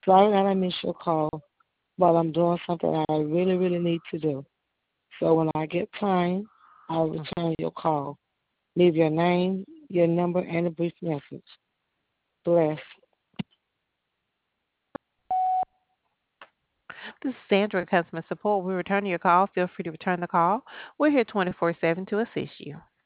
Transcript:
Sorry that I missed your call, but I'm doing something I really, really need to do. So when I get time, I'll return your call. Leave your name, your number, and a brief message. Bless. This is Sandra, customer support. We return your call. Feel free to return the call. We're here 24/7 to assist you.